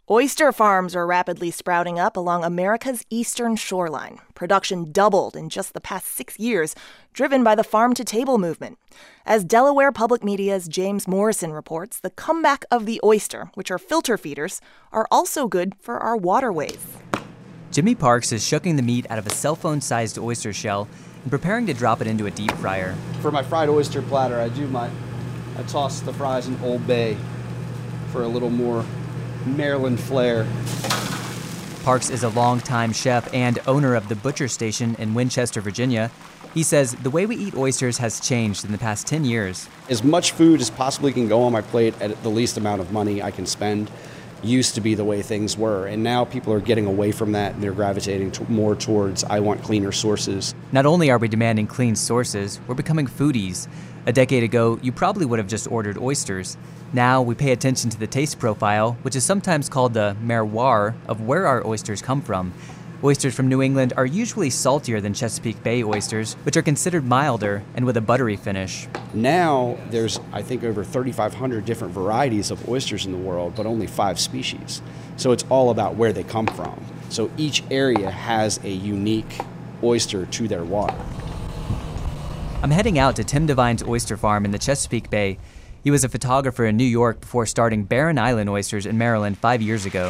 Oyster farms are rapidly sprouting up along America's eastern shoreline. Production doubled in just the past 6 years, driven by the farm-to-table movement. As Delaware Public Media's James Morrison reports, the comeback of the oyster, which are filter feeders, are also good for our waterways. Jimmy Parks is shucking the meat out of a cell phone-sized oyster shell and preparing to drop it into a deep fryer. For my fried oyster platter, I toss the fries in Old Bay for a little more Maryland flair. Parks is a longtime chef and owner of the Butcher Station in Winchester, Virginia. He says the way we eat oysters has changed in the past 10 years. As much food as possibly can go on my plate at the least amount of money I can spend used to be the way things were. And now people are getting away from that and they're gravitating more towards, I want cleaner sources. Not only are we demanding clean sources, we're becoming foodies. A decade ago, you probably would have just ordered oysters. Now we pay attention to the taste profile, which is sometimes called the terroir of where our oysters come from. Oysters from New England are usually saltier than Chesapeake Bay oysters, which are considered milder and with a buttery finish. Now there's, I think, over 3,500 different varieties of oysters in the world, but only 5 species. So it's all about where they come from. So each area has a unique oyster to their water. I'm heading out to Tim Devine's oyster farm in the Chesapeake Bay. He was a photographer in New York before starting Barren Island Oysters in Maryland 5 years ago.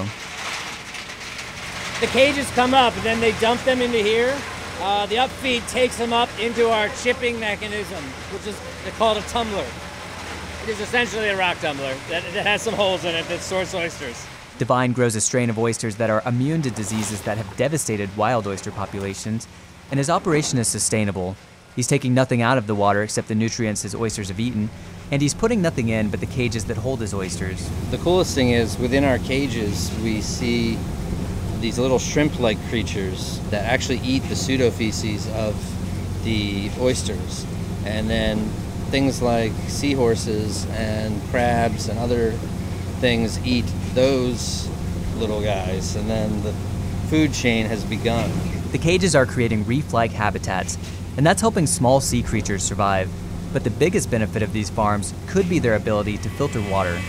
The cages come up and then they dump them into here. The upfeed takes them up into our chipping mechanism, which is called a tumbler. It is essentially a rock tumbler that has some holes in it that sorts oysters. Devine grows a strain of oysters that are immune to diseases that have devastated wild oyster populations, and his operation is sustainable. He's taking nothing out of the water except the nutrients his oysters have eaten, and he's putting nothing in but the cages that hold his oysters. The coolest thing is, within our cages, we see these little shrimp-like creatures that actually eat the pseudofeces of the oysters. And then things like seahorses and crabs and other things eat those little guys, and then the food chain has begun. The cages are creating reef-like habitats, and that's helping small sea creatures survive. But the biggest benefit of these farms could be their ability to filter water.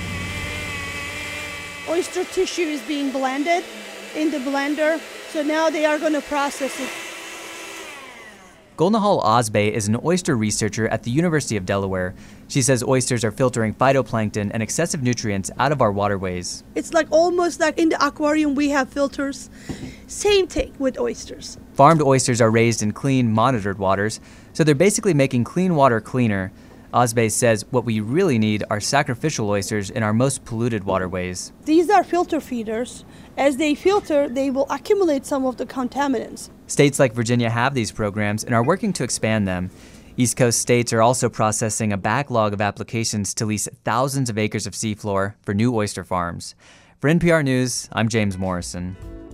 Oyster tissue is being blended in the blender, so now they are going to process it. Gulnahal Osbey is an oyster researcher at the University of Delaware. She says oysters are filtering phytoplankton and excessive nutrients out of our waterways. It's like almost like in the aquarium we have filters. Same thing with oysters. Farmed oysters are raised in clean, monitored waters, so they're basically making clean water cleaner. Osbey says what we really need are sacrificial oysters in our most polluted waterways. These are filter feeders. As they filter, they will accumulate some of the contaminants. States like Virginia have these programs and are working to expand them. East Coast states are also processing a backlog of applications to lease thousands of acres of seafloor for new oyster farms. For NPR News, I'm James Morrison.